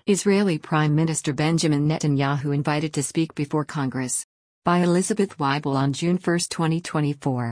Israeli Prime Minister Benjamin Netanyahu invited to speak before Congress. By Elizabeth Weibel on June 1, 2024.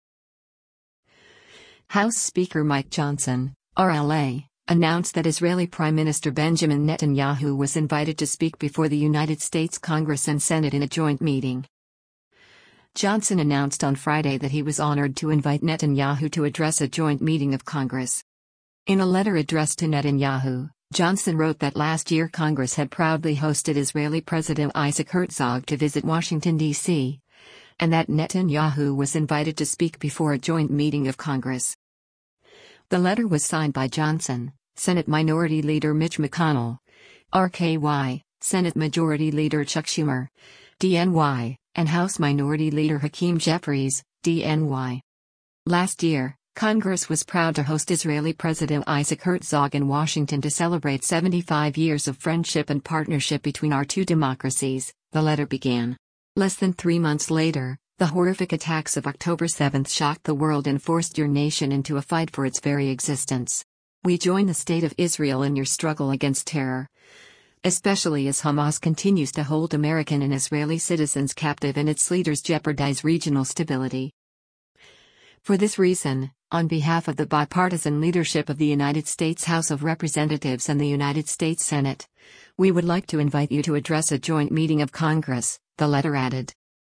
House Speaker Mike Johnson, RLA, announced that Israeli Prime Minister Benjamin Netanyahu was invited to speak before the United States Congress and Senate in a joint meeting. Johnson announced on Friday that he was honored to invite Netanyahu to address a joint meeting of Congress. In a letter addressed to Netanyahu, Johnson wrote that last year Congress had proudly hosted Israeli President Isaac Herzog to visit Washington, D.C., and that Netanyahu was invited to speak before a joint meeting of Congress. The letter was signed by Johnson, Senate Minority Leader Mitch McConnell, RKY, Senate Majority Leader Chuck Schumer, DNY, and House Minority Leader Hakeem Jeffries, DNY. Last year, Congress was proud to host Israeli President Isaac Herzog in Washington to celebrate 75 years of friendship and partnership between our two democracies, the letter began. Less than 3 months later, the horrific attacks of October 7 shocked the world and forced your nation into a fight for its very existence. We join the State of Israel in your struggle against terror, especially as Hamas continues to hold American and Israeli citizens captive and its leaders jeopardize regional stability. For this reason, on behalf of the bipartisan leadership of the United States House of Representatives and the United States Senate, we would like to invite you to address a joint meeting of Congress, the letter added.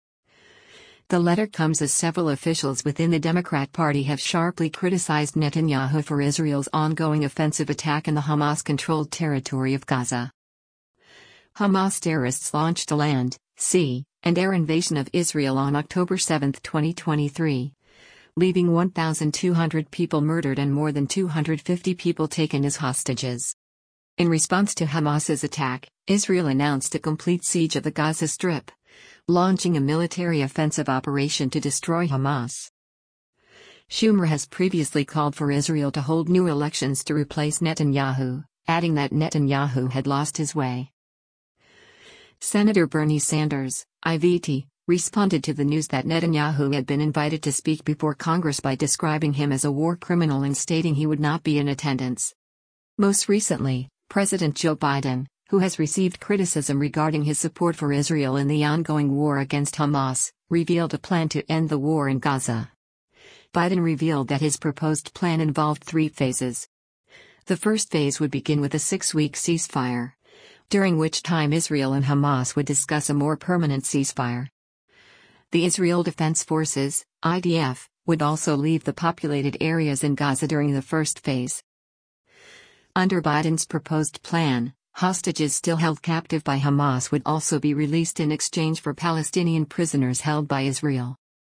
The letter comes as several officials within the Democrat Party have sharply criticized Netanyahu for Israel's ongoing offensive attack in the Hamas-controlled territory of Gaza. Hamas terrorists launched a land, sea, and air invasion of Israel on October 7, 2023. Leaving 1,200 people murdered and more than 250 people taken as hostages. In response to Hamas's attack, Israel announced a complete siege of the Gaza Strip, launching a military offensive operation to destroy Hamas. Schumer has previously called for Israel to hold new elections to replace Netanyahu, adding that Netanyahu had lost his way. Senator Bernie Sanders, IVT, responded to the news that Netanyahu had been invited to speak before Congress by describing him as a war criminal and stating he would not be in attendance. Most recently, President Joe Biden, who has received criticism regarding his support for Israel in the ongoing war against Hamas, revealed a plan to end the war in Gaza. Biden revealed that his proposed plan involved 3 phases. The first phase would begin with a 6-week ceasefire, during which time Israel and Hamas would discuss a more permanent ceasefire. The Israel Defense Forces, IDF, would also leave the populated areas in Gaza during the first phase. Under Biden's proposed plan, hostages still held captive by Hamas would also be released in exchange for Palestinian prisoners held by Israel.